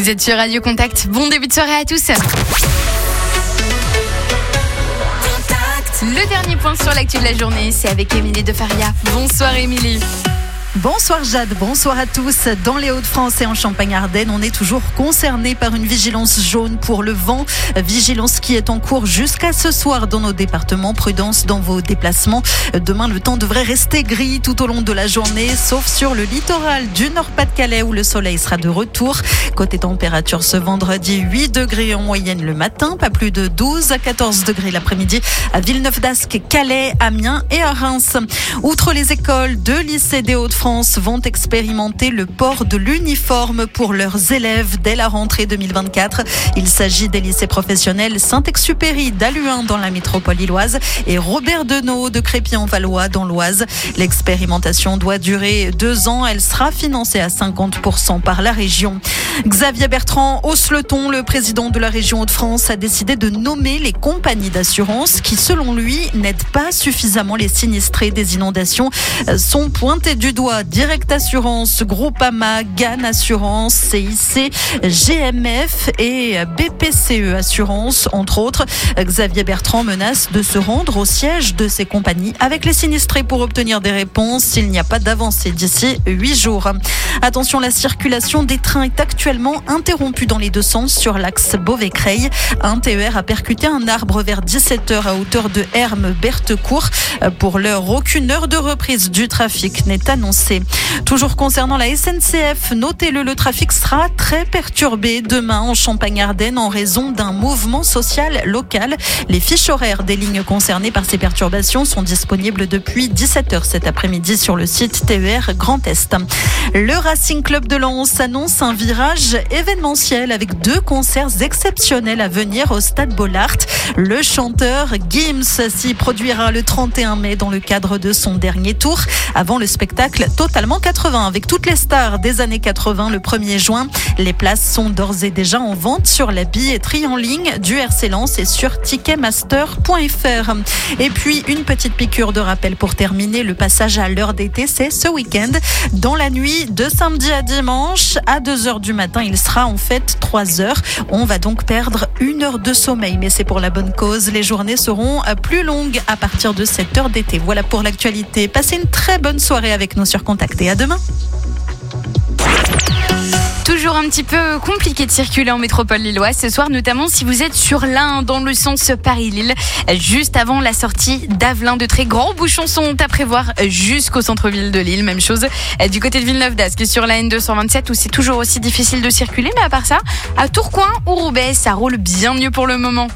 Vous êtes sur Radio Contact. Bon début de soirée à tous. Le dernier point sur l'actu de la journée, c'est avec Émilie de Faria. Bonsoir Émilie. Bonsoir Jade, bonsoir à tous. Dans les Hauts-de-France et en Champagne-Ardenne, on est toujours concerné par une vigilance jaune pour le vent. Vigilance qui est en cours jusqu'à ce soir dans nos départements. Prudence dans vos déplacements. Demain, le temps devrait rester gris tout au long de la journée, sauf sur le littoral du Nord-Pas-de-Calais où le soleil sera de retour. Côté température, ce vendredi, 8 degrés en moyenne le matin, pas plus de 12 à 14 degrés l'après-midi à Villeneuve-d'Ascq, Calais, Amiens et à Reims. Outre les écoles, 2 lycées des Hauts-de-France vont expérimenter le port de l'uniforme pour leurs élèves dès la rentrée 2024. Il s'agit des lycées professionnels Saint-Exupéry d'Halluin dans la métropole illoise et Robert Deneau de Crépy-en-Valois dans l'Oise. L'expérimentation doit durer 2 ans. Elle sera financée à 50% par la région. Xavier Bertrand hausse le ton. Le président de la région Hauts-de-France a décidé de nommer les compagnies d'assurance qui, selon lui, n'aident pas suffisamment les sinistrés des inondations. Sont pointés du doigt Direct Assurance, Groupama, GAN Assurance, CIC, GMF et BPCE Assurance, entre autres. Xavier Bertrand menace de se rendre au siège de ces compagnies avec les sinistrés pour obtenir des réponses s'il n'y a pas d'avancée d'ici 8 jours. Attention, la circulation des trains est actuellement interrompue dans les 2 sens sur l'axe Beauvais-Creil. Un TER a percuté un arbre vers 17h à hauteur de Hermes-Berthecourt. Pour l'heure, aucune heure de reprise du trafic n'est annoncée. Toujours concernant la SNCF, notez-le, le trafic sera très perturbé demain en Champagne-Ardenne en raison d'un mouvement social local. Les fiches horaires des lignes concernées par ces perturbations sont disponibles depuis 17h cet après-midi sur le site TER Grand Est. Le Racing Club de Lens annonce un virage événementiel avec 2 concerts exceptionnels à venir au Stade Bollaert. Le chanteur Gims s'y produira le 31 mai dans le cadre de son dernier tour avant le spectacle Totalement 80 avec toutes les stars des années 80 le 1er juin. Les places sont d'ores et déjà en vente sur la billetterie en ligne du RC Lens et sur ticketmaster.fr. Et puis une petite piqûre de rappel pour terminer, le passage à l'heure d'été, c'est ce week-end. Dans la nuit de samedi à dimanche, à 2h du matin, il sera en fait 3h. On va donc perdre 1 heure de sommeil, mais c'est pour la bonne cause. Les journées seront plus longues à partir de cette heure d'été. Voilà pour l'actualité. Passez une très bonne soirée avec nous sur Contact et à demain. Toujours un petit peu compliqué de circuler en métropole lilloise ce soir, notamment si vous êtes sur l'Ain dans le sens Paris-Lille, juste avant la sortie d'Avelin. De très grands bouchons sont à prévoir jusqu'au centre-ville de Lille. Même chose du côté de Villeneuve-d'Ascq sur la N227 où c'est toujours aussi difficile de circuler, mais à part ça, à Tourcoing ou Roubaix, ça roule bien mieux pour le moment.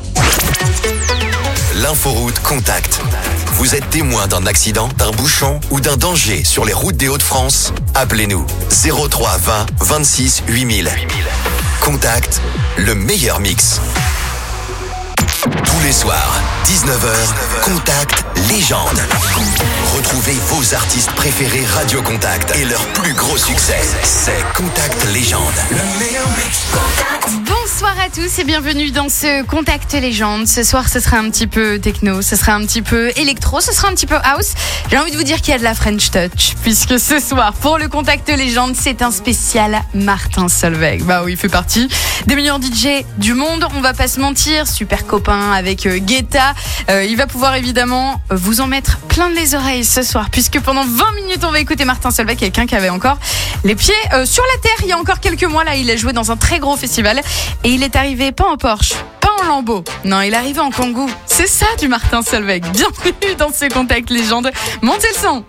L'inforoute Contact. Vous êtes témoin d'un accident, d'un bouchon ou d'un danger sur les routes des Hauts-de-France? Appelez-nous 03 20 26 8000. Contact, le meilleur mix. Tous les soirs, 19h, Contact Légende. Retrouvez vos artistes préférés Radio Contact et leur plus gros succès. C'est Contact Légende. Le meilleur mix. Bonsoir à tous et bienvenue dans ce Contact Légende. Ce soir, ce sera un petit peu techno, ce sera un petit peu électro, ce sera un petit peu house. J'ai envie de vous dire qu'il y a de la French Touch, puisque ce soir, pour le Contact Légende, c'est un spécial Martin Solveig. Bah oui, il fait partie des meilleurs DJ du monde. On va pas se mentir, super copain avec Guetta. Il va pouvoir évidemment vous en mettre plein les oreilles ce soir, puisque pendant 20 minutes, on va écouter Martin Solveig, quelqu'un qui avait encore les pieds sur la terre il y a encore quelques mois. Là, il a joué dans un très gros festival et il est arrivé pas en Porsche, pas en Lambo, non, il est arrivé en Kangoo. C'est ça du Martin Solveig. Bienvenue dans ce Contact Légende. Montez le son.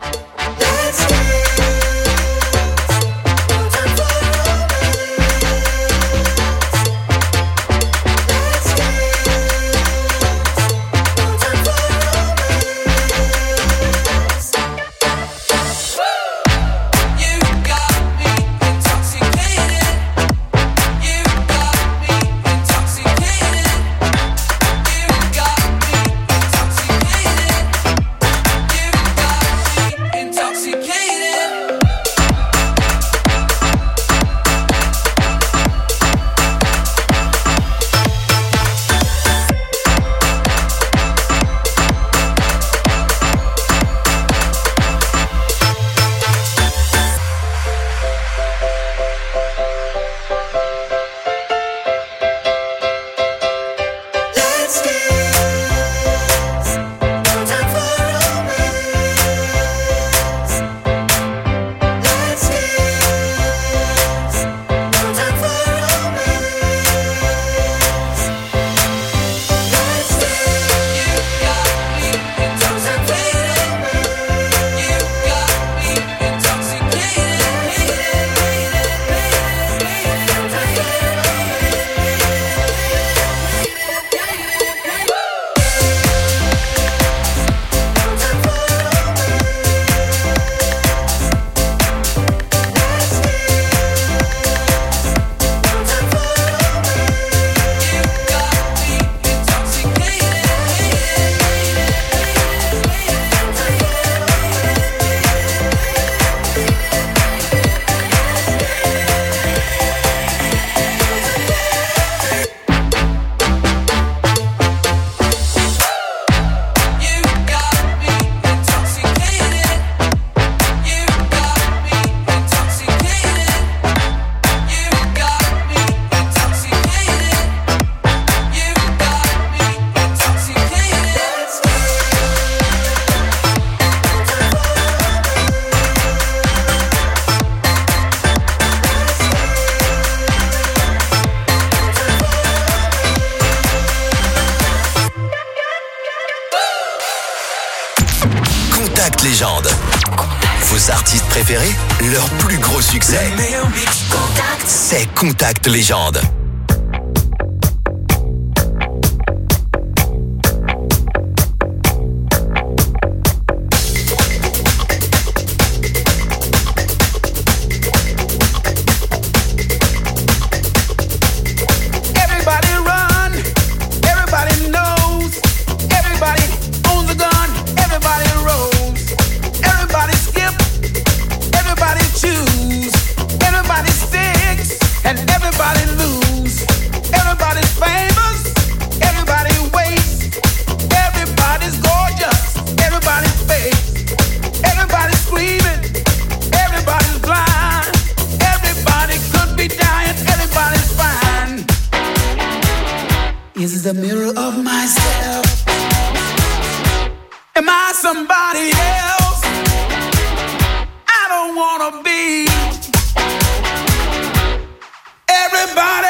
artistes préférés, leur plus gros succès. C'est Contact Légende. Is the mirror of myself. Am I somebody else? I don't wanna be everybody.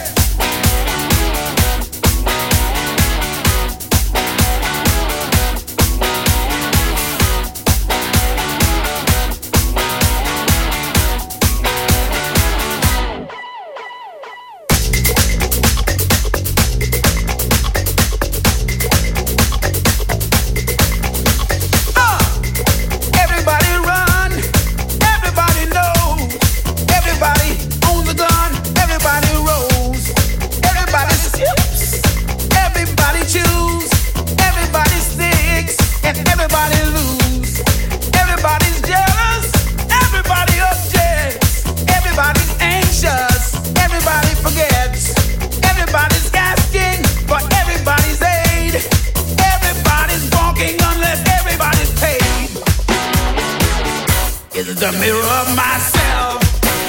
The mirror of myself.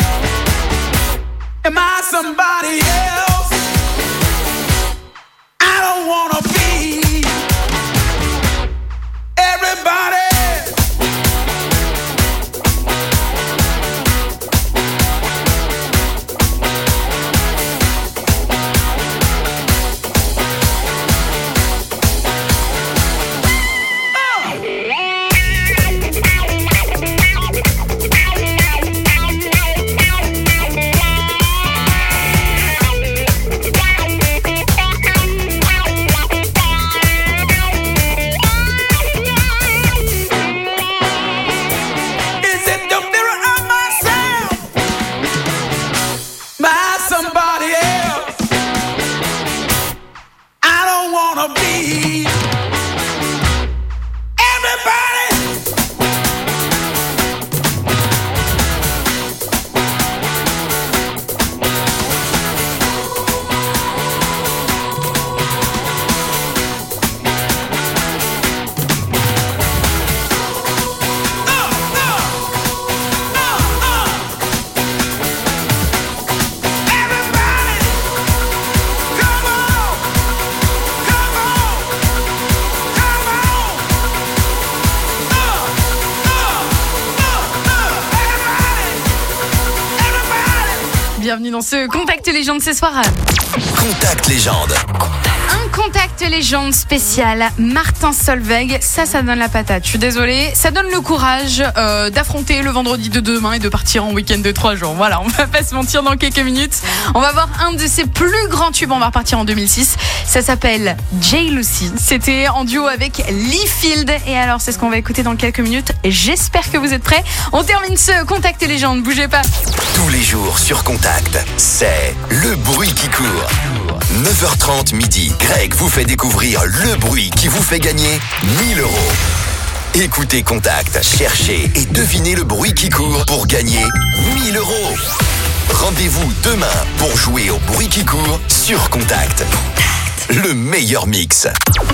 Am I somebody else? I don't wanna be everybody. Bienvenue dans ce Contact Légende ce soir. Contact Légende. Un Contact Légende spécial Martin Solveig, ça donne la patate. Je suis désolée, ça donne le courage d'affronter le vendredi de demain et de partir en week-end de 3 jours. Voilà, on va pas se mentir, dans quelques minutes. On va voir un de ses plus grands tubes, on va repartir en 2006. Ça s'appelle Jay Lucy. C'était en duo avec Lee Field. Et alors, c'est ce qu'on va écouter dans quelques minutes. J'espère que vous êtes prêts. On termine ce Contact Légende, bougez pas. Tous les jours sur Contact, c'est le bruit qui court. 9h30 midi, Greg vous fait découvrir le bruit qui vous fait gagner 1000 €. Écoutez Contact, cherchez et devinez le bruit qui court pour gagner 1000 €. Rendez-vous demain pour jouer au bruit qui court sur Contact. Le meilleur mix.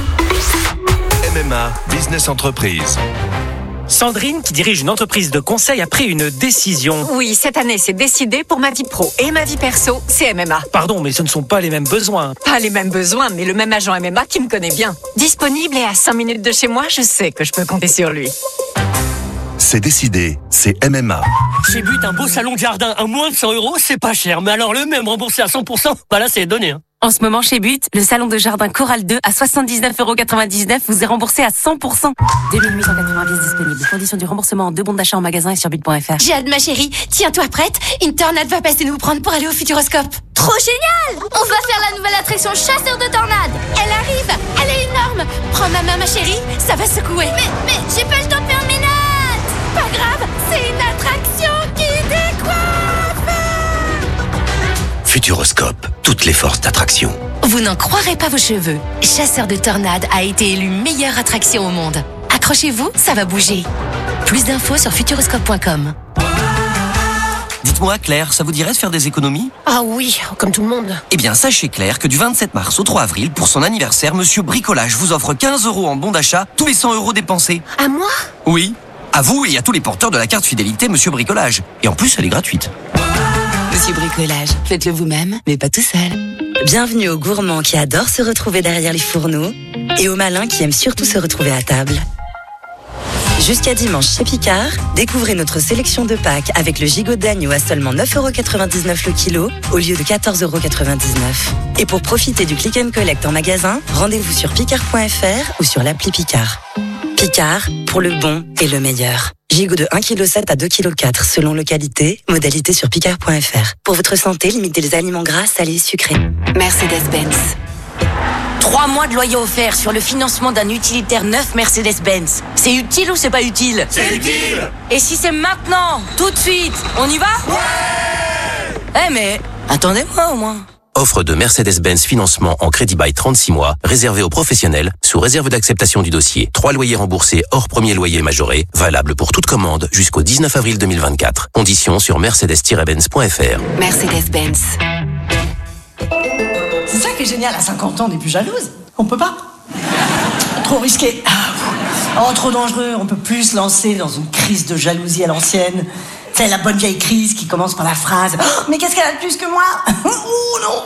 MMA, Business Entreprise. Sandrine, qui dirige une entreprise de conseil, a pris une décision. Oui, cette année, c'est décidé pour ma vie pro et ma vie perso, c'est MMA. Pardon, mais ce ne sont pas les mêmes besoins. Pas les mêmes besoins, mais le même agent MMA qui me connaît bien. Disponible et à 5 minutes de chez moi, je sais que je peux compter sur lui. C'est décidé, c'est MMA. Chez But, un beau salon de jardin à moins de 100 €, c'est pas cher. Mais alors le même remboursé à 100%, bah là c'est donné. En ce moment, chez But, le salon de jardin Coral 2 à 79,99€ vous est remboursé à 100%. 2890 disponibles. Conditions du remboursement en 2 bons d'achat en magasin et sur but.fr. Jade, ma chérie, tiens-toi prête. Une tornade va passer nous prendre pour aller au Futuroscope. Trop génial! On va faire la nouvelle attraction chasseur de tornades. Elle arrive, elle est énorme. Prends ma main, ma chérie, ça va secouer. Mais j'ai pas le temps de faire mes notes. Pas grave, c'est une attraction qui décoiffe. Futuroscope, toutes les forces d'attraction. Vous n'en croirez pas vos cheveux. Chasseur de tornades a été élu meilleure attraction au monde. Accrochez-vous, ça va bouger. Plus d'infos sur futuroscope.com. Dites-moi, Claire, ça vous dirait de faire des économies ? Ah oui, comme tout le monde. Eh bien, sachez, Claire, que du 27 mars au 3 avril, pour son anniversaire, Monsieur Bricolage vous offre 15 € en bon d'achat, tous les 100 € dépensés. À moi ? Oui, à vous et à tous les porteurs de la carte fidélité Monsieur Bricolage. Et en plus, elle est gratuite. Monsieur Bricolage, faites-le vous-même, mais pas tout seul. Bienvenue aux gourmands qui adorent se retrouver derrière les fourneaux et aux malins qui aiment surtout se retrouver à table. Jusqu'à dimanche chez Picard, découvrez notre sélection de Pâques avec le gigot d'agneau à seulement 9,99€ le kilo au lieu de 14,99€. Et pour profiter du click and collect en magasin, rendez-vous sur picard.fr ou sur l'appli Picard. Picard, pour le bon et le meilleur. Gigot de 1,7 kg à 2,4 kg selon localité, modalité sur picard.fr. Pour votre santé, limitez les aliments gras, salés et sucrés. Mercedes-Benz. 3 mois de loyer offert sur le financement d'un utilitaire neuf Mercedes-Benz. C'est utile ou c'est pas utile ? C'est utile! Et si c'est maintenant, tout de suite, on y va ? Ouais! Eh mais, attendez-moi au moins. Offre de Mercedes-Benz financement en crédit bail 36 mois, réservé aux professionnels, sous réserve d'acceptation du dossier. 3 loyers remboursés hors premier loyer majoré, valable pour toute commande jusqu'au 19 avril 2024. Conditions sur mercedes-benz.fr. Mercedes-Benz. C'est ça qui est génial, à 50 ans, on n'est plus jalouse. On peut pas. Trop risqué. Oh, trop dangereux, on peut plus se lancer dans une crise de jalousie à l'ancienne. C'est la bonne vieille crise qui commence par la phrase « Oh, mais qu'est-ce qu'elle a de plus que moi ?» Ouh, non.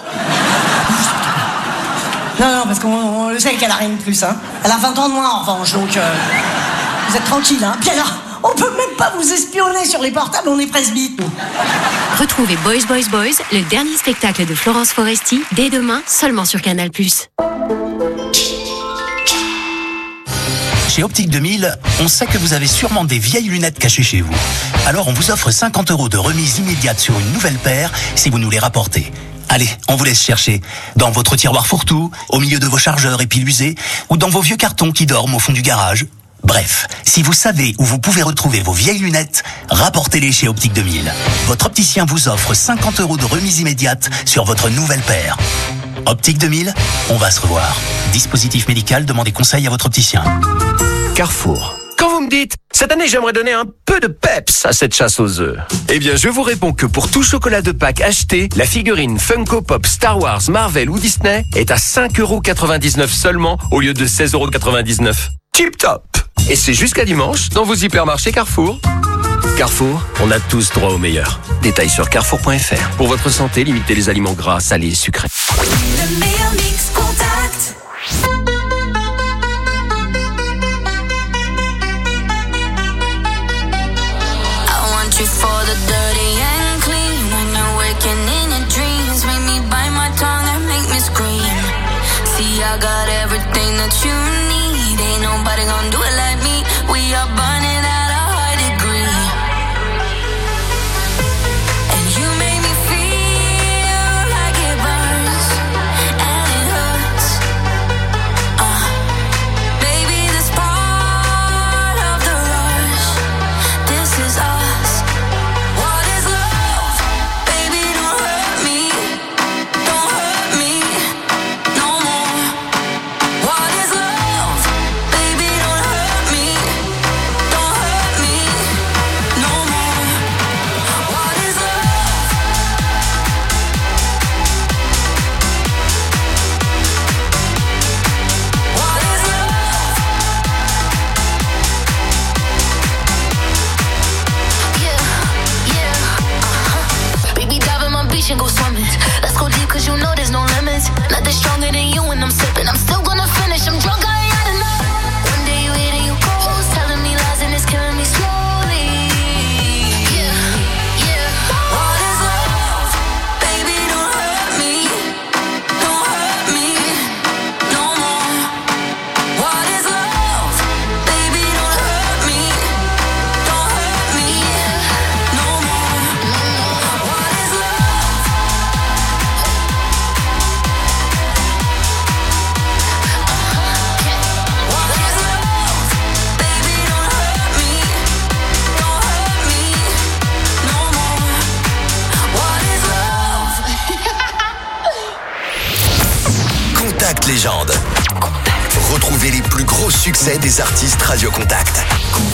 Non, parce qu'on le sait qu'elle a rien de plus, hein. Elle a 20 ans de moins, en revanche, donc vous êtes tranquille, hein. Puis alors, on peut même pas vous espionner sur les portables, on est presbytes, nous. Retrouvez Boys Boys Boys, le dernier spectacle de Florence Foresti, dès demain, seulement sur Canal+. Chez Optique 2000, on sait que vous avez sûrement des vieilles lunettes cachées chez vous. Alors on vous offre 50 € de remise immédiate sur une nouvelle paire si vous nous les rapportez. Allez, on vous laisse chercher. Dans votre tiroir fourre-tout, au milieu de vos chargeurs et piles usées, ou dans vos vieux cartons qui dorment au fond du garage. Bref, si vous savez où vous pouvez retrouver vos vieilles lunettes, rapportez-les chez Optique 2000. Votre opticien vous offre 50 € de remise immédiate sur votre nouvelle paire. Optique 2000, on va se revoir. Dispositif médical, demandez conseil à votre opticien. Carrefour. Quand vous me dites, cette année j'aimerais donner un peu de peps à cette chasse aux œufs, eh bien je vous réponds que pour tout chocolat de Pâques acheté, la figurine Funko Pop, Star Wars, Marvel ou Disney est à 5,99€ seulement au lieu de 16,99€. Tip top. Et c'est jusqu'à dimanche dans vos hypermarchés Carrefour. Carrefour, on a tous droit au meilleur. Détails sur carrefour.fr. Pour votre santé, limitez les aliments gras, salés et sucrés. Le meilleur mix Contact. For the dirty and clean, when you're waking in your dreams, make me bite my tongue and make me scream. See, I got everything that you need, ain't nobody gonna do it like me. We are burning at a high degree, and you make me feel like it burns and it hurts. Baby, this part of the rush, this is us. Contact Légende. Retrouvez les plus gros succès des artistes Radio Contact.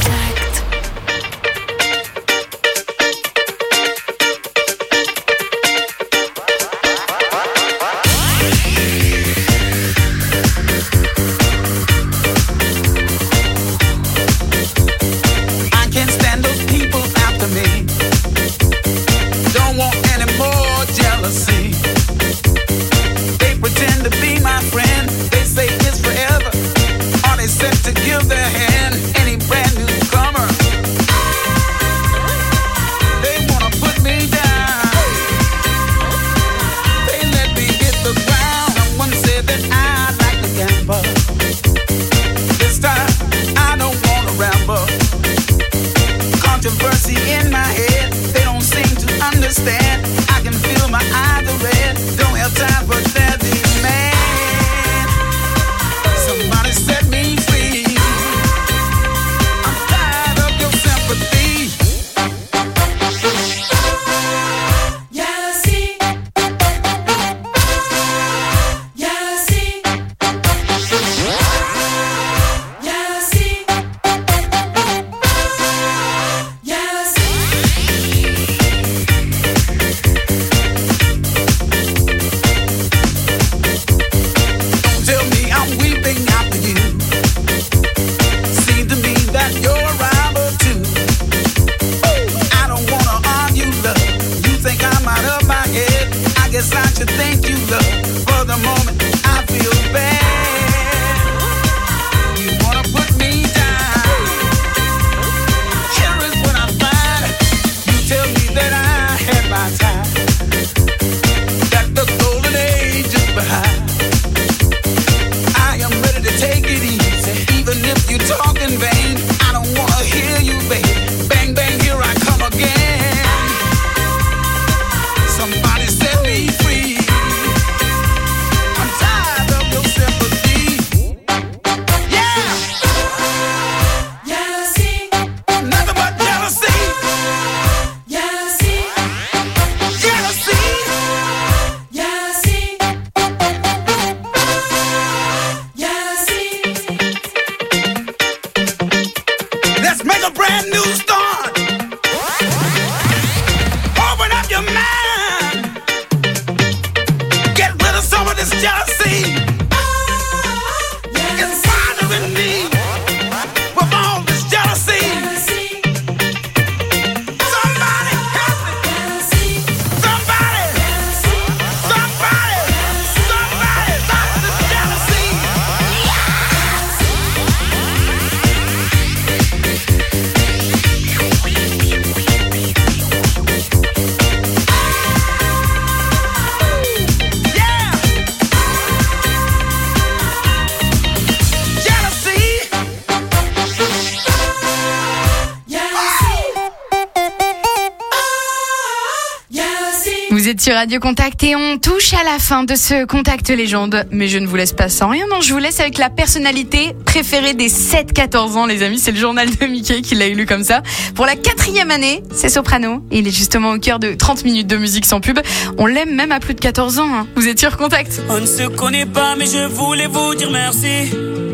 Sur Radio Contact et on touche à la fin de ce Contact Légende. Mais je ne vous laisse pas sans rien, non, je vous laisse avec la personnalité préférée des 7-14 ans, les amis. C'est le journal de Mickey qui l'a élu comme ça. Pour la 4e année, c'est Soprano. Et il est justement au cœur de 30 minutes de musique sans pub. On l'aime même à plus de 14 ans. Hein. Vous êtes sur Contact. On ne se connaît pas, mais je voulais vous dire merci.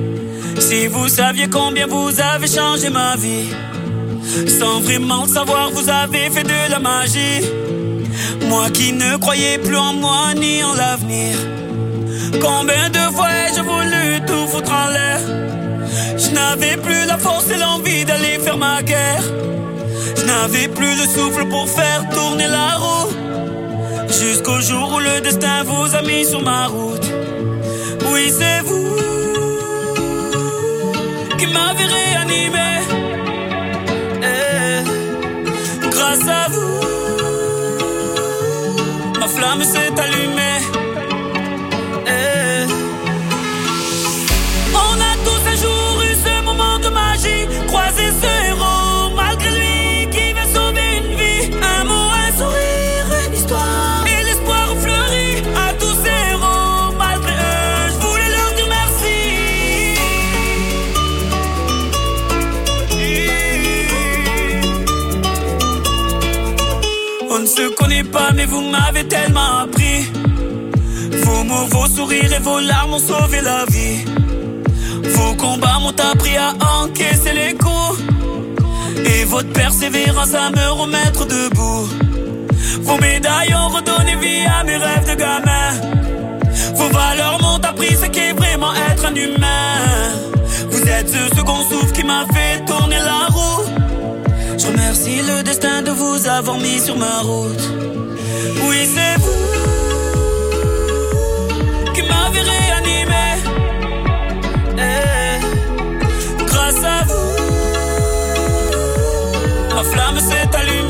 Si vous saviez combien vous avez changé ma vie. Sans vraiment le savoir, vous avez fait de la magie. Moi qui ne croyais plus en moi ni en l'avenir. Combien de fois ai-je voulu tout foutre en l'air. Je n'avais plus la force et l'envie d'aller faire ma guerre. Je n'avais plus le souffle pour faire tourner la roue. Jusqu'au jour où le destin vous a mis sur ma route. Oui, c'est vous qui m'avez réanimé. Grâce à vous, ma flamme s'est allumée. On a tous un jour eu ce moment de magie. Croiser ce héros, malgré lui, qui va sauver une vie. Un mot, un sourire, une histoire. Et l'espoir fleurit à tous ces héros. Malgré eux, je voulais leur dire merci. On ne se connaît pas, mais vous m'avez tellement appris. Vous mots, vos sourires et vos larmes ont sauvé la vie. Vos combats m'ont appris à encaisser les coups. Et votre persévérance à me remettre debout. Vos médailles ont redonné vie à mes rêves de gamin. Vos valeurs m'ont appris ce qu'est vraiment être un humain. Vous êtes ce second souffle qui m'a fait tourner la roue. Je remercie le destin de vous avoir mis sur ma route. Oui, c'est vous qui m'avez réanimé. Grâce à vous, ma flamme s'est allumée.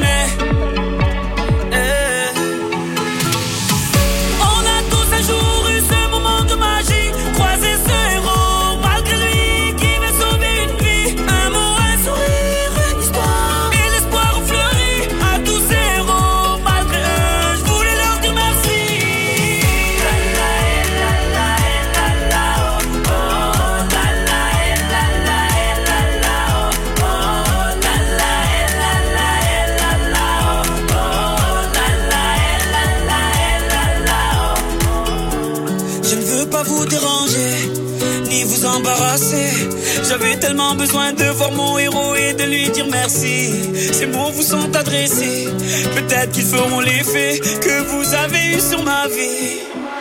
J'avais tellement besoin de voir mon héros et de lui dire merci. Ces mots vous sont adressés. Peut-être qu'ils feront l'effet que vous avez eu sur ma vie.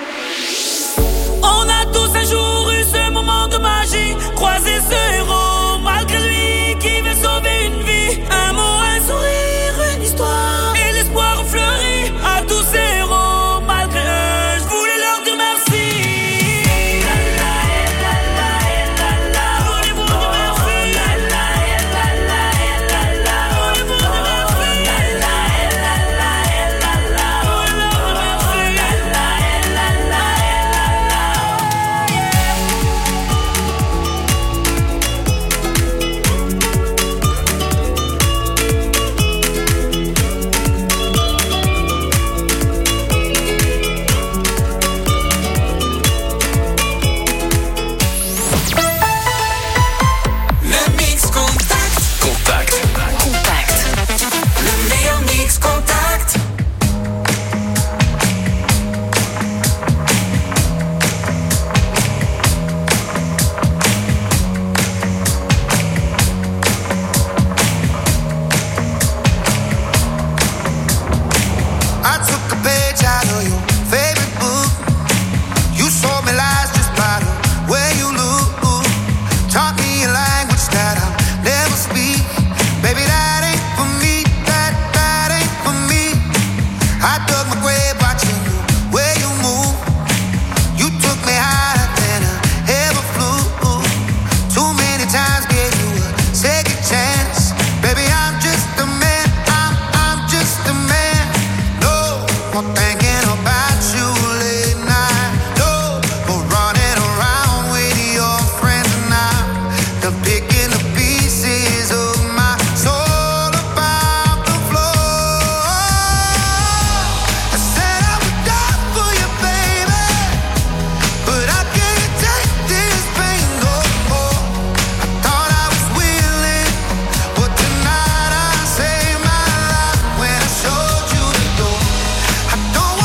On a tous un jour eu ce moment de magie. Croiser ce héros malgré lui qui veut sauver une vie. Un mot, un sourire, une histoire. Et l'espoir fleurit à tous ces héros. Malgré eux, je voulais leur dire merci. Don't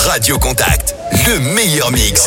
Radio Contact, le meilleur mix.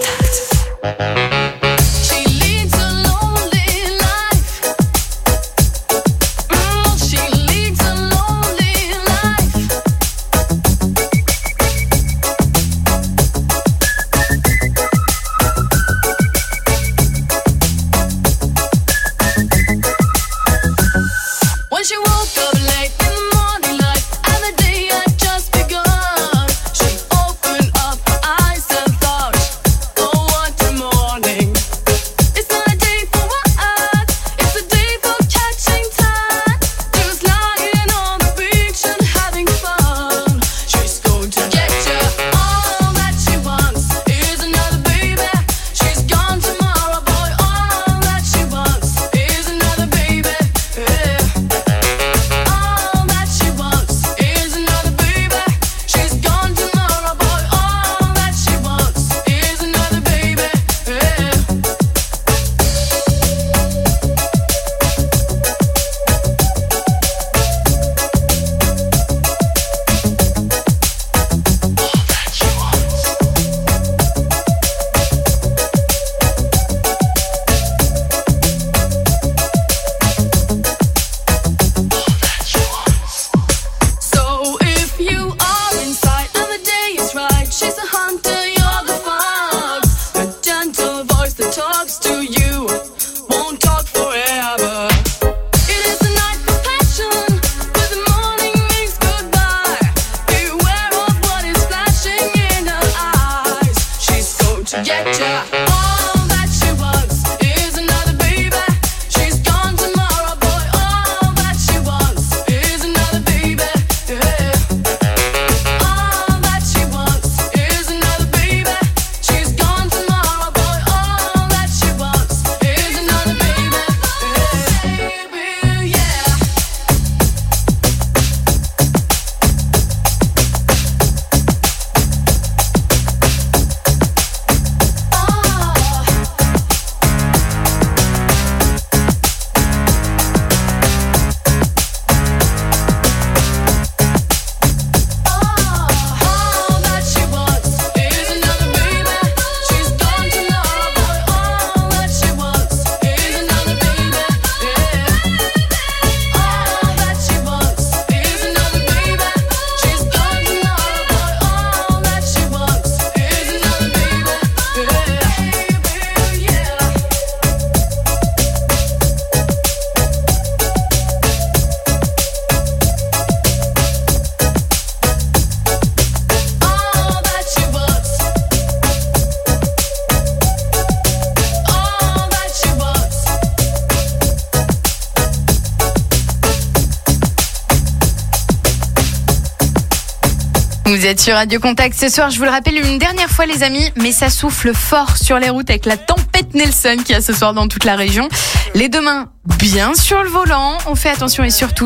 Vous êtes sur Radio Contact ce soir, je vous le rappelle une dernière fois les amis, mais ça souffle fort sur les routes avec la tempête Nelson qu'il y a ce soir dans toute la région. Les deux mains bien sur le volant, on fait attention et surtout,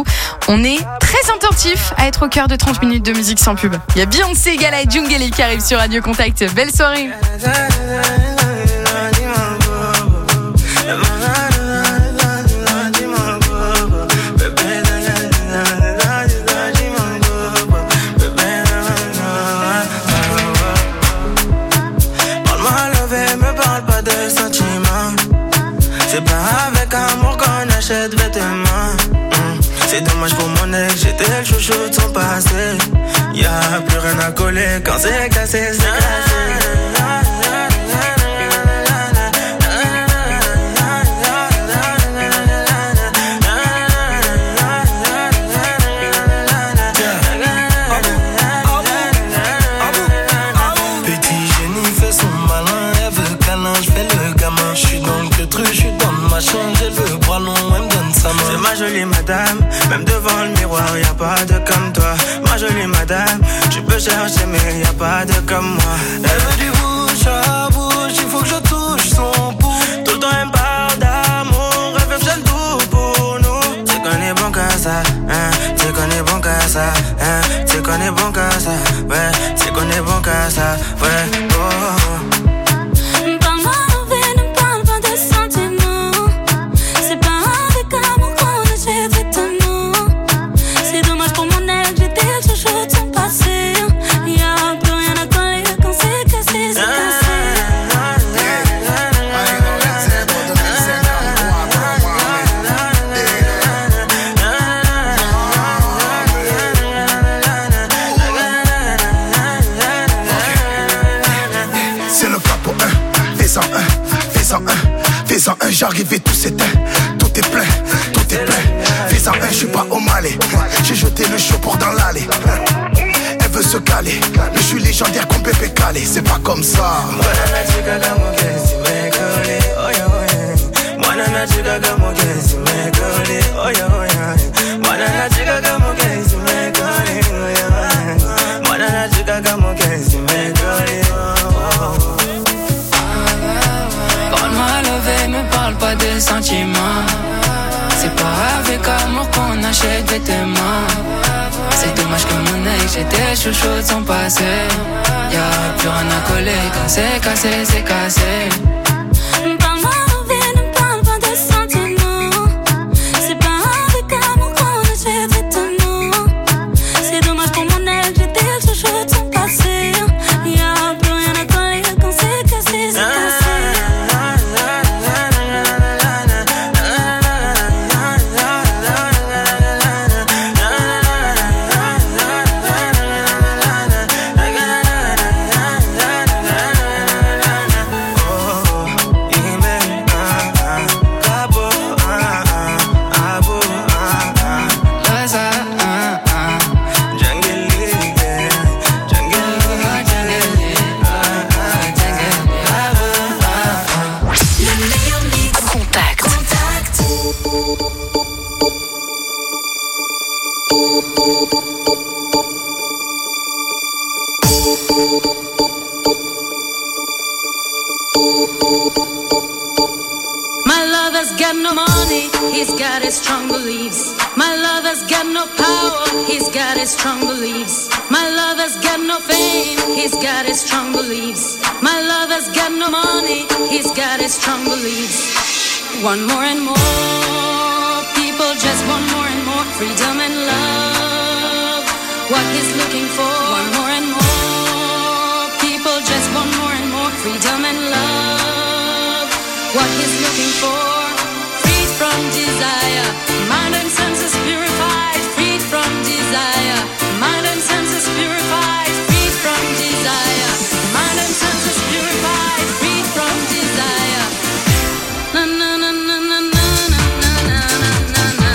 on est très attentif à être au cœur de 30 minutes de musique sans pub. Il y a Beyoncé, Gala et Djungeli qui arrivent sur Radio Contact. Belle soirée. C'est pas avec amour qu'on achète vêtements. C'est dommage pour mon ex, j'étais le chouchou de son passé. Y'a plus rien à coller quand c'est cassé, c'est cassé. Elle veut bras longs, elle me donne sa main. C'est ma jolie madame, même devant le miroir, y'a pas de comme toi. Ma jolie madame, tu peux chercher mais y'a pas de comme moi. Elle veut du bouche à bouche, il faut que je touche son pouls. Tout le temps elle me parle d'amour, elle veut que j'aime tout pour nous. C'est qu'on est bon qu'à ça, hein, c'est qu'on est bon qu'à ça, hein, c'est qu'on est bon qu'à ça, ouais, c'est qu'on est bon qu'à ça, ouais, oh. Y'a plus J'arrive et tout s'éteint, tout est plein, tout est plein. Fais en un, je suis pas au Malais. J'ai jeté le chaud pour dans l'allée. Elle veut se caler, mais je suis légendaire comme Pépé Calé. C'est pas comme ça. Parle-moi levé, me parle pas de sentiments. C'est pas avec amour qu'on achète des témoins. C'est dommage que mon ex, j'étais chouchou de son passé. Y'a plus rien à coller, quand c'est cassé, c'est cassé. Parle-moi levé, ne parle pas de sentiments. C'est pas avec amour qu'on achète des témoins. C'est dommage pour mon ex, j'étais chouchou de son passé. Y'a plus rien à coller, quand c'est cassé, c'est cassé. My lover's got no money, he's got his strong beliefs. My lover's got no power, he's got his strong beliefs. My lover's got no fame, he's got his strong beliefs. My lover's got no money, he's got his strong beliefs. Want more and more, people just want more and more freedom and love. What he's looking for, want more and more, people just want more and more freedom and love. What he's looking for, freed from desire, mind and senses purified, freed from desire, mind and senses purified, freed from desire, mind and senses purified, freed from desire. Na na na na na na na na na na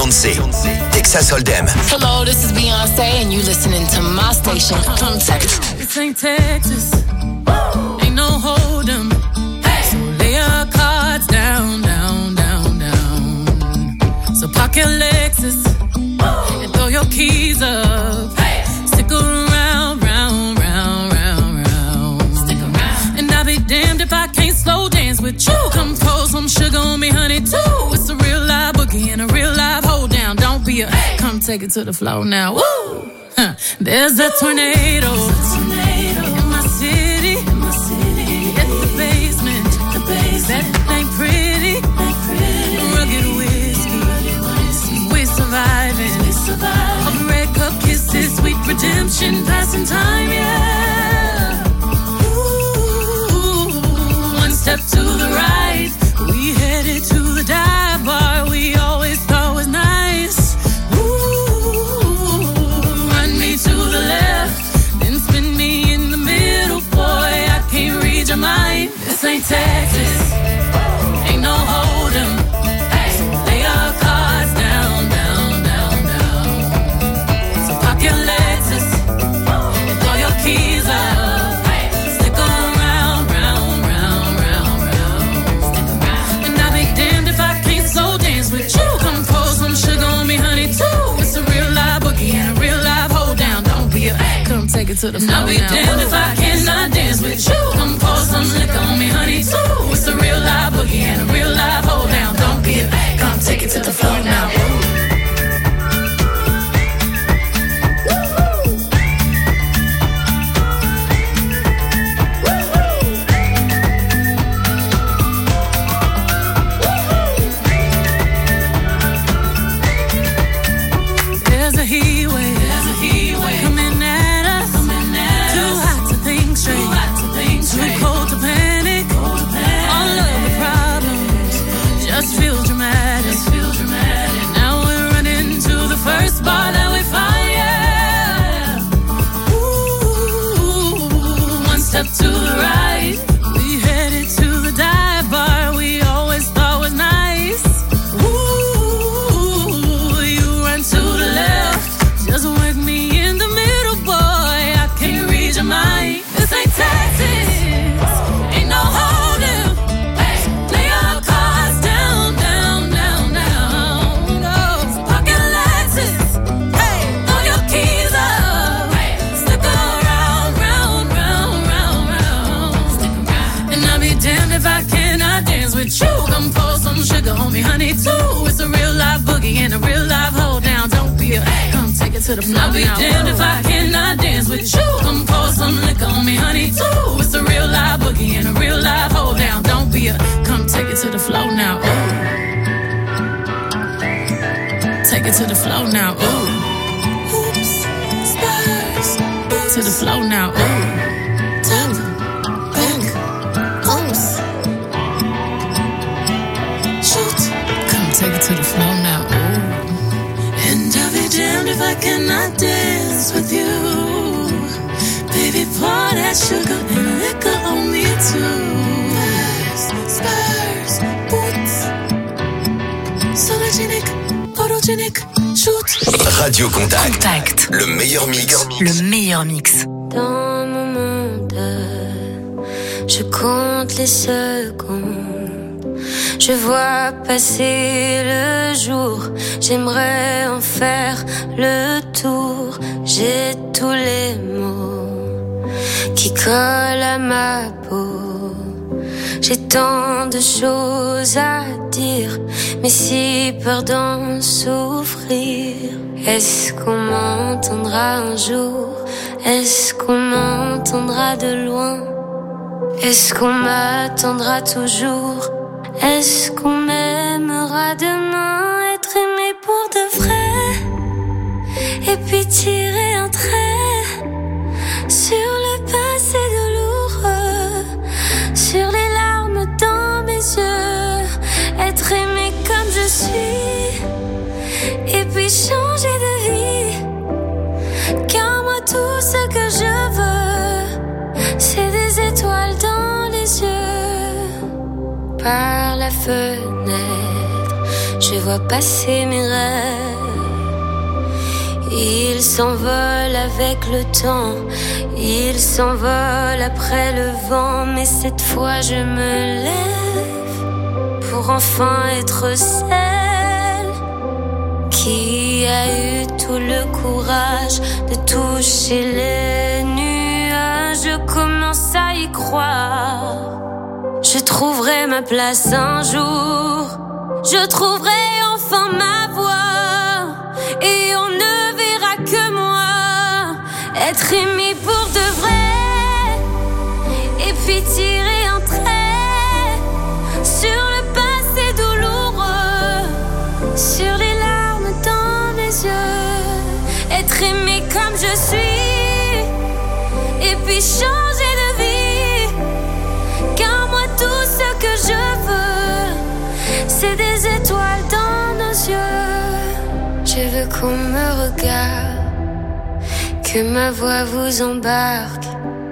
Beyoncé. Texas Hold'em. Hello, this is Beyonce and you listening to my station. Contact. This ain't Texas. Ain't no hold'em. So lay your cards down, down, down, down. So park your Lexus and throw your keys up. Stick around, round, round, round, round. Stick around. And I'll be damned if I can't slow dance with you. Come pour some sugar on me, honey, too. It's a real live boogie and a real live hold down. Don't be a come take it to the floor now. Woo! There's a tornado in my city. At the basement. That ain't pretty. Rugged whiskey. We're surviving. All the red cup kisses, sweet redemption, passing time, yeah. Ooh, one step to the right, we headed to the dive bar we always thought was nice. Ooh, run me to the left, then spin me in the middle, boy, I can't read your mind. This ain't Texas, ain't no hold'em. Lay your cards down, down, down, down. So park your Lexus and throw your keys up. Stick around, round, round, round, round. And I'll be damned if I can't slow dance with you. Come pour some sugar on me, honey, too. It's a real live boogie and a real live hold down. Don't be a come take it to the floor now. I'll be damned if I cannot dance with you. Come pour some liquor on me, honey, too. It's a real live boogie and a real live hold down. Don't be a come take it to the floor now. There's a heat wave coming at us. Too hot to think straight, too cold to panic. All of the problems just feel dramatic. Now we're running to the first bar that we find, yeah. Ooh, one step to the right, we headed to the dive bar we always thought was nice. Ooh, you run to the left, just work me in the middle, boy, I can't read your mind. This ain't Texas, ain't no hold'em. Lay your cards down, down, down, down. No, park your Lexus, throw your keys up. Stick around, round, round, round, round. And I'll be damned if I cannot dance with you. Come pour some sugar on me, honey, too. It's a real live boogie and a real live hold down. Don't be a come take it to the floor. I'll be damned if I cannot dance with you. Come pour some liquor on me, honey, too. It's a real live boogie and a real live hold down. Don't be a come take it to the floor now. Ooh. Take it to the floor now. Ooh. Oops, spurs. To the floor now. Ooh. Top, back, oops. Shoot. Come take it to the floor now. Ooh. And I'll be damned if I cannot dance with you. Baby, pour that sugar and liquor on me too. Spurs, boots. Sologenic, photogenic, shoot. Radio Contact. Le meilleur mix. Le meilleur mix. Dans mon monde, je compte les secondes. Je vois passer le jour. J'aimerais en faire le tour. J'ai tous les mots qui collent à ma peau. J'ai tant de choses à dire, mais si peur d'en souffrir. Est-ce qu'on m'entendra un jour? Est-ce qu'on m'entendra de loin? Est-ce qu'on m'attendra toujours? Est-ce qu'on m'aimera demain? Être aimé pour de vrai, et puis tirer un trait sur le passé douloureux, sur les larmes dans mes yeux. Être aimé comme je suis, et puis changer de vie. Car moi tout ce que je veux, c'est des étoiles dans les yeux. Par la fenêtre, je je vois passer mes rêves. Ils s'envolent avec le temps, ils s'envolent après le vent. Mais cette fois je me lève pour enfin être celle qui a eu tout le courage de toucher les nuages. Je commence à y croire. Je trouverai ma place un jour. Je trouverai enfin ma voie. Et on ne verra que moi être aimé pour de vrai. Et puis tirer un trait sur le passé douloureux, sur les larmes dans les yeux. Être aimé comme je suis. Et puis changer de vie. Car moi tout ce que je veux, c'est des étoiles dans nos yeux. Je veux qu'on me regarde, que ma voix vous embarque.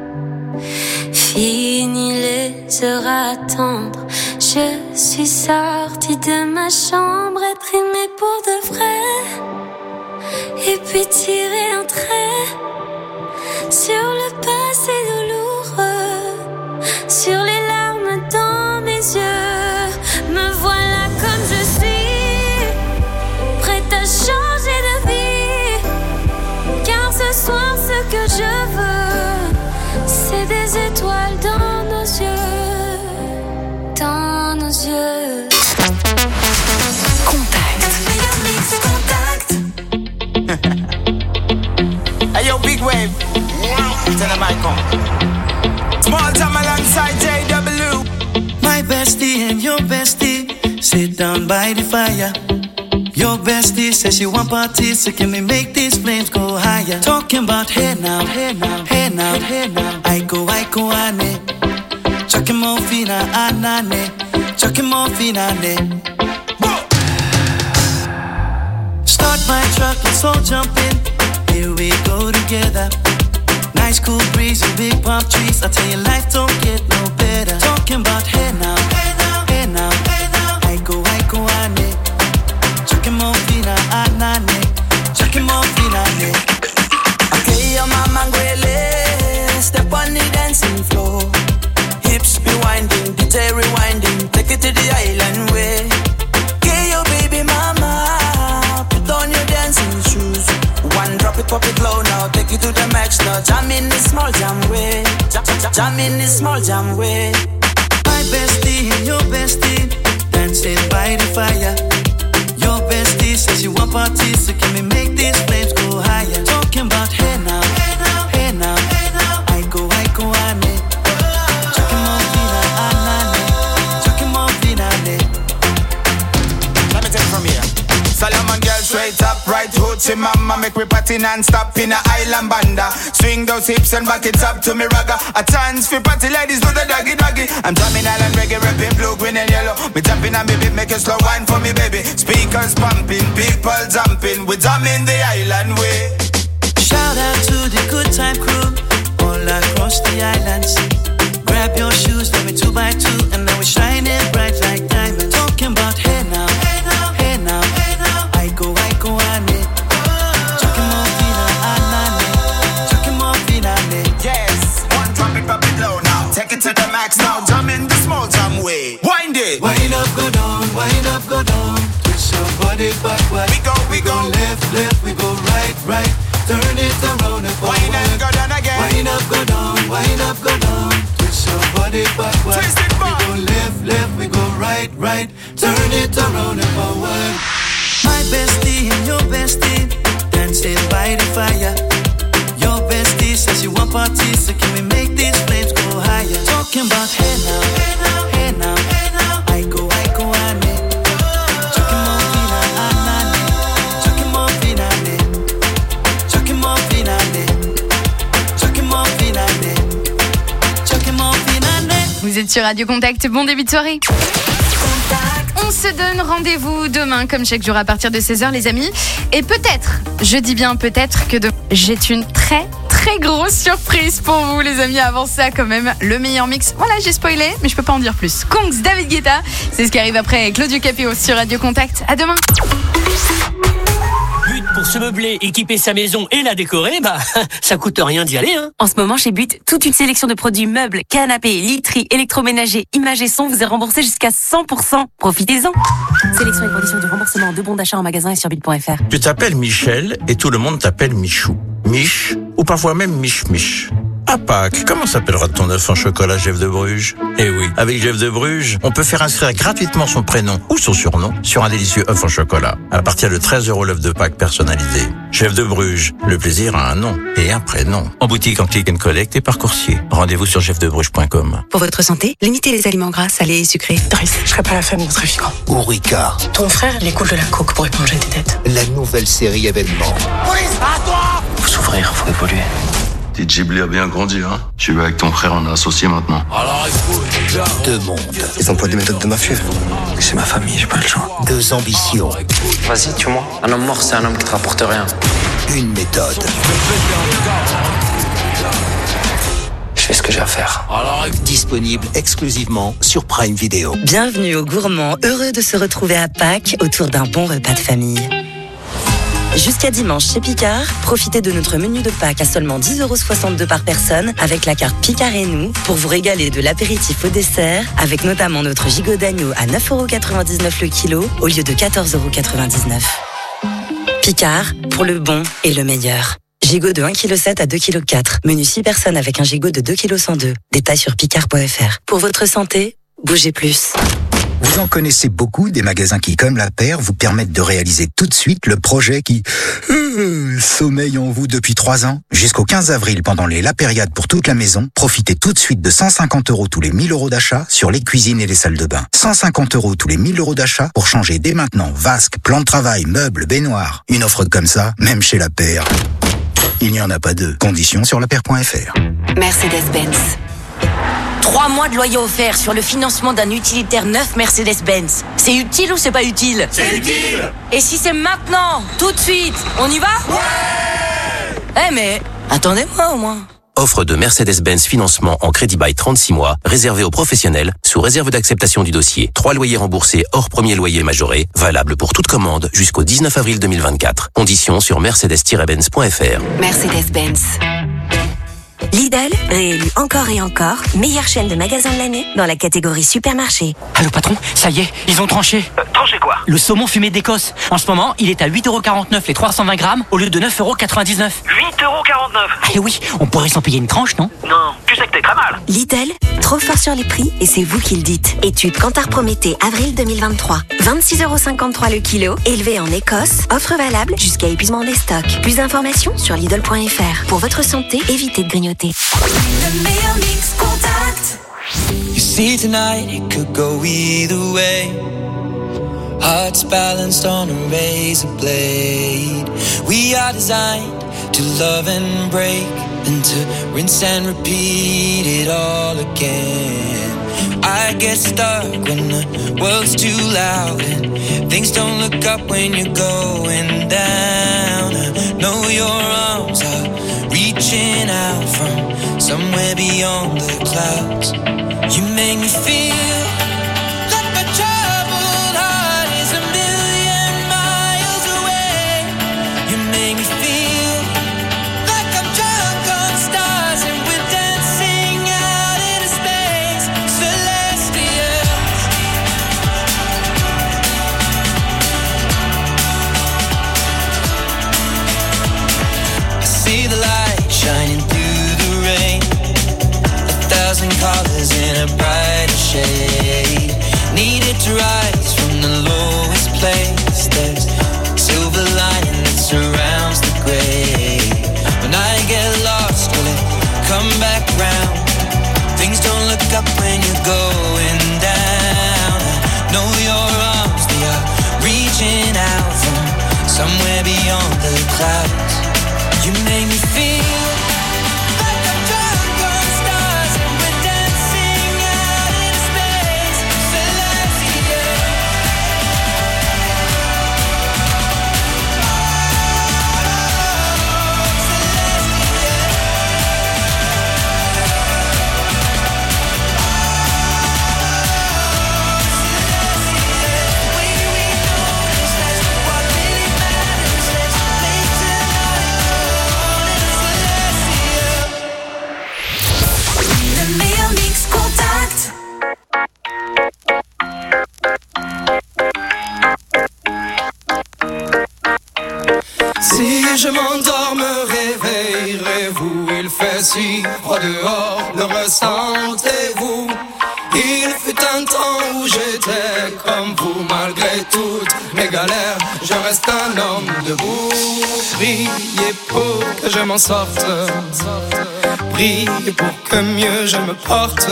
Fini les heures à attendre. Je suis sortie de ma chambre, être aimée pour de vrai. Et puis tirer un trait sur le passé douloureux, sur les larmes dans mes yeux. Me voilà comme je suis, prête à changer de vie. Car ce soir ce que je veux, c'est des étoiles dans nos yeux, dans nos yeux. Hey yo, big wave. Tell them I come. Small time alongside JW. My bestie and your bestie sit down by the fire. Your bestie says she want parties, so can we make these flames go higher? Talking about hey now, hey now, hey now, hey now. I go ane. Chucking more fina anane. Chucking more fina ane. Start my truck, let's all jump in. Here we go together. Nice cool breeze and big palm trees. I tell you, life don't get no better. Talking about hey now, hey now, hey now, hey now. I go ane. Chucking more fina anane. Chucking more fina ane. Okay, your mama ngwele. Step on the dancing floor. Hips be winding, DJ rewinding. Take it to the island way. Okay, your baby mama. Put on your dancing shoes. One drop it, pop it low now. Take it to the max now. Jam in this small jam way. Jam in this small jam way. My bestie and your bestie dancing by the fire. Your bestie says you want parties, so can we make these flames go higher? Talking about hey now, hey now, hey now, hey now. I go ane. Chucking more fina anane. Chucking more fina ane. Let me take it from here. Solomon girl straight up, right hoochie mama. Make we party non-stop in a island banda. Swing those hips and back it up to me ragga. A chance for party ladies do the doggy doggy. I'm drumming island reggae, rapping blue, green and yellow. Me jumping and baby, make a slow wine for me baby. Speakers pumping, people jumping. We drumming the island way. Shout out to the good time crew all across the islands. Grab your shoes, let me 2x2, and now we're shining bright like diamonds. Talking about hey now, hey now, hey now, hey now. I go ane. Chucking more fina anane. Chucking more fina ane. Yes, one drop it low now. Take it to the max now. Jam in the small jam way. Wind it. Wind up, go down, wind up, go down. Twist your body backward. We go left, we go right. Turn it around and forward. Wind up, go down again. Wind up, go down, wind up, go down. Twist your body backward. Twist it back. We go left, we go right. Turn it around and forward. My bestie and your bestie dancing by the fire. Your bestie says you want parties, so can we make these flames go higher? Talking about hey now, hey now, hey now, hey now. I go ane. Chucking more fina anane. Chucking more fina ane. Chucking more fina ane. Chucking more fina ane. Chucking more fina ane. Vous êtes sur Radio Contact, bon début de soirée. On se donne rendez-vous demain, comme chaque jour à partir de 16h, les amis. Et peut-être, je dis bien peut-être, que j'ai une très très grosse surprise pour vous, les amis. Avant ça, quand même, le meilleur mix. Voilà, j'ai spoilé, mais je peux pas en dire plus. Kongs, David Guetta, c'est ce qui arrive après Claudio Capéo sur Radio Contact. À demain. But pour se meubler, équiper sa maison et la décorer, ça coûte rien d'y aller, hein. En ce moment, chez But, toute une sélection de produits meubles, canapés, literie, électroménager, images et son vous est remboursé jusqu'à 100%. Profitez-en. Sélection et conditions du remboursement en 2 bons d'achat en magasin et sur but.fr. Tu t'appelles Michel et tout le monde t'appelle Michou. Mich ou parfois même Mich-Mich. À Pâques, comment s'appellera ton œuf en chocolat Jeff de Bruges? Eh oui, avec Jeff de Bruges, on peut faire inscrire gratuitement son prénom ou son surnom sur un délicieux œuf en chocolat. À partir de 13 € l'œuf de Pâques personnalisé. Jeff de Bruges, le plaisir a un nom et un prénom. En boutique, en click and collect et par coursier. Rendez-vous sur jeffdebruges.com. Pour votre santé, limitez les aliments gras, salés et sucrés. Doris, je serai pas la femme de trafiquant. Ou Ricard. Ton frère, il écoute de la coke pour éponger tes dettes. La nouvelle série événement. Police, à toi! Faut s'ouvrir, faut évoluer. Tes Ghibli a bien grandi, hein. Tu es avec ton frère, on est associés maintenant. Alors écoute, 2 mondes. Ils emploient des méthodes de mafieux. C'est ma famille, j'ai pas le choix. 2 ambitions. Vas-y, tue-moi. Un homme mort, c'est un homme qui te rapporte rien. Une méthode. Je fais ce que j'ai à faire. Disponible exclusivement sur Prime Video. Bienvenue aux gourmands, heureux de se retrouver à Pâques autour d'un bon repas de famille. Jusqu'à dimanche chez Picard, profitez de notre menu de Pâques à seulement 10,62 € par personne avec la carte Picard et nous pour vous régaler de l'apéritif au dessert avec notamment notre gigot d'agneau à 9,99 € le kilo au lieu de 14,99 €. Picard, pour le bon et le meilleur. Gigot de 1,7 kg à 2,4 kg. Menu 6 personnes avec un gigot de 2,102 kg. Détails sur picard.fr. Pour votre santé, bougez plus. Vous en connaissez beaucoup des magasins qui, comme la paire, vous permettent de réaliser tout de suite le projet qui sommeille en vous depuis 3 ans. Jusqu'au 15 avril, pendant les La Périade pour toute la maison, profitez tout de suite de 150 € tous les 1 000 € d'achat sur les cuisines et les salles de bain. 150 € tous les 1 000 € d'achat pour changer dès maintenant vasque, plan de travail, meubles, baignoires. Une offre comme ça, même chez la paire, il n'y en a pas deux. Conditions sur lapaire.fr. Mercedes-Benz. 3 mois de loyer offert sur le financement d'un utilitaire neuf Mercedes-Benz. C'est utile ou c'est pas utile? C'est utile! Et si c'est maintenant, tout de suite, on y va? Ouais! Mais attendez-moi au moins. Offre de Mercedes-Benz financement en crédit bail 36 mois, réservé aux professionnels, sous réserve d'acceptation du dossier. 3 loyers remboursés hors premier loyer majoré, valable pour toute commande jusqu'au 19 avril 2024. Conditions sur mercedes-benz.fr. Mercedes-Benz. Lidl, réélu encore et encore, meilleure chaîne de magasins de l'année dans la catégorie supermarché. Allô patron, ça y est, ils ont tranché. Tranché quoi? Le saumon fumé d'Écosse. En ce moment, il est à 8,49 € les 320 grammes au lieu de 9,99 €. 8,49 €? Eh oui, on pourrait s'en payer une tranche, non? Non, tu sais que t'es très mal. Lidl, trop fort sur les prix et c'est vous qui le dites. Étude Kantar Prométhée, avril 2023. 26,53 € le kilo, élevé en Écosse. Offre valable jusqu'à épuisement des stocks. Plus d'informations sur Lidl.fr. Pour votre santé, évitez de grignoter. Le meilleur mix Contact. You see tonight it could go either way. Hearts balanced on a razor blade. We are designed to love and break, and to rinse and repeat it all again. I get stuck when the world's too loud and things don't look up when you're going down. I know your arms are reaching out from somewhere beyond the clouds. You make me feel like my troubled heart is a million miles away. You make me feel like I'm drunk on stars and we're dancing out into space, celestial. I see the light shining through the rain, 1,000 colors in a brighter shade. Needed to rise from the lowest place. There's silver lining that surrounds the gray. When I get lost, will it come back round? Things don't look up when you're going down. I know your arms, they are reaching out from somewhere beyond the clouds. You make me feel like I'm drunk on stars and we're dancing out in space, celestial. Si je m'endors, me réveillerez-vous? Il fait si froid dehors, le ressentez-vous? Il fut un temps où j'étais comme vous, malgré toutes mes galères, je reste un homme debout. Priez pour que je m'en sorte, priez pour que mieux je me porte.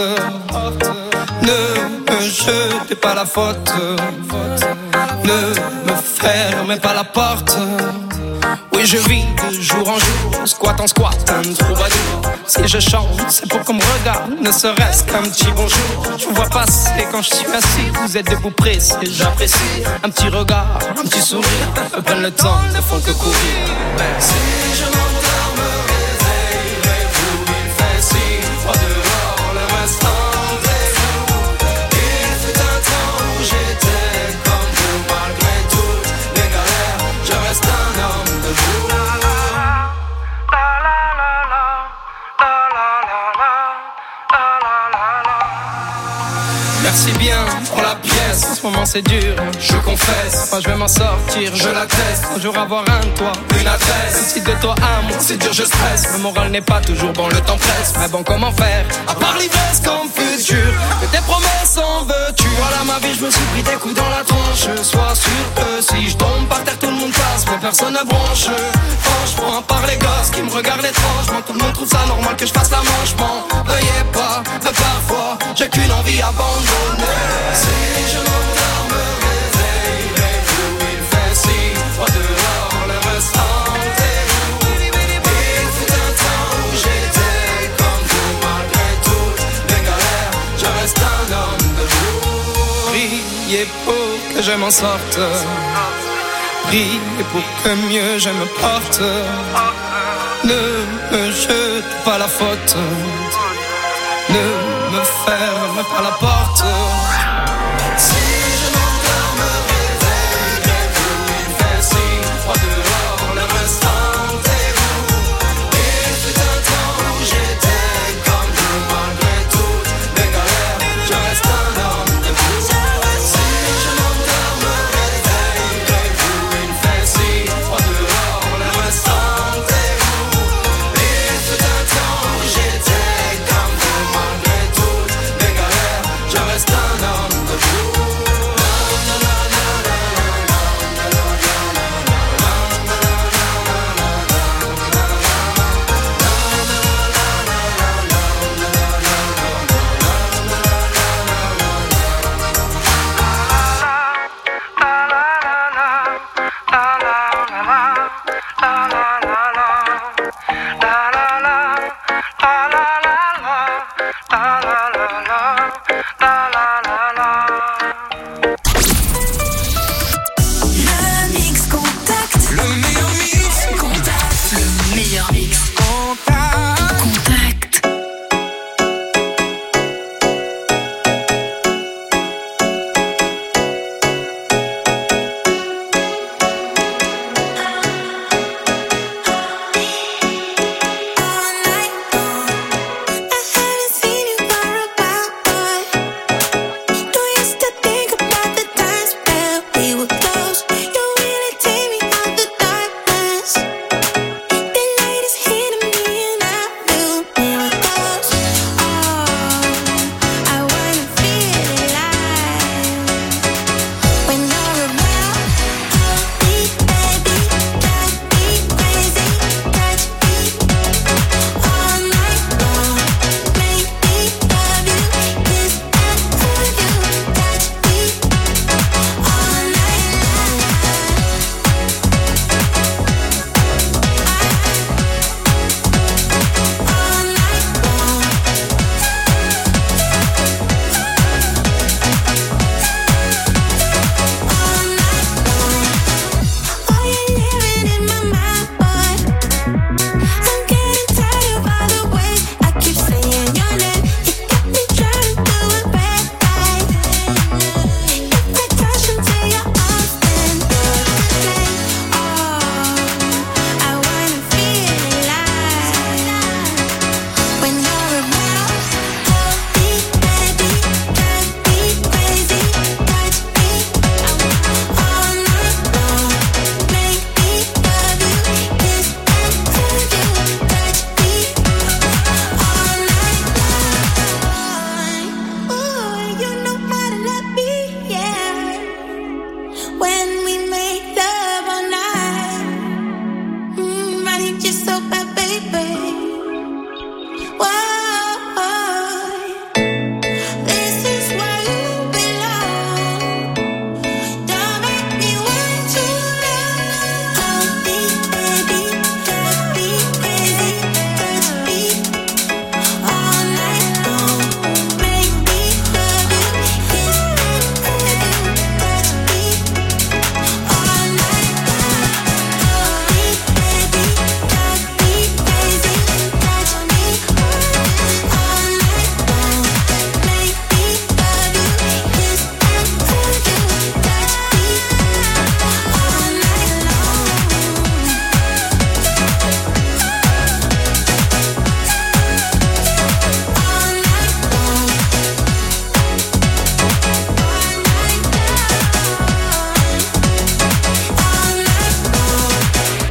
Ne me jetez pas la faute, ne me fermez pas la porte. Oui, je vis de jour en jour, squat en squat, un troubadour. Si je chante, c'est pour qu'on me regarde, ne serait-ce qu'un petit bonjour. Je vous vois passer quand je suis assis, vous êtes debout pressé, j'apprécie. Un petit regard, un petit sourire, me prennent le temps, ne font que courir. Si je m'endors, me réveillerez-vous? Il fait si froid dehors, le reste rendez-vous. Il fut un temps où j'étais comme vous, malgré toutes mes galères, je reste un homme. Merci bien pour la pièce, en ce moment c'est dur, je confesse. Moi je vais m'en sortir, je l'atteste. Un jour avoir un toit, une adresse. Si de toi à moi c'est dur, je stresse. Le moral n'est pas toujours bon, le temps presse. Mais bon, comment faire, à part l'ivresse comme futur? Que tes promesses en veux-tu? Voilà ma vie, je me suis pris des coups dans la tronche. Sois sûr que si je tombe par terre, tout le monde passe, mais personne ne bronche. Franchement, à part les gosses qui me regardent étrangement, tout le monde trouve ça normal que je fasse la manche. M'en veuillez pas, mais parfois j'ai qu'une envie abandonnée. Si je m'endors, me réveillerez-vous? Il fait si froid dehors, le reste rendez-vous. Il fut un temps où j'étais comme vous, malgré toutes mes galères, je reste un homme debout. Priez pour que je m'en sorte, priez pour que mieux je me porte. Ne me jete pas la faute, ne me ferme pas la porte.